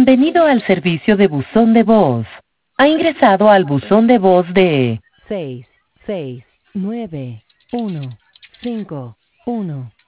Bienvenido al servicio de buzón de voz. Ha ingresado al buzón de voz de 6, 6, 9, 1, 5, 1.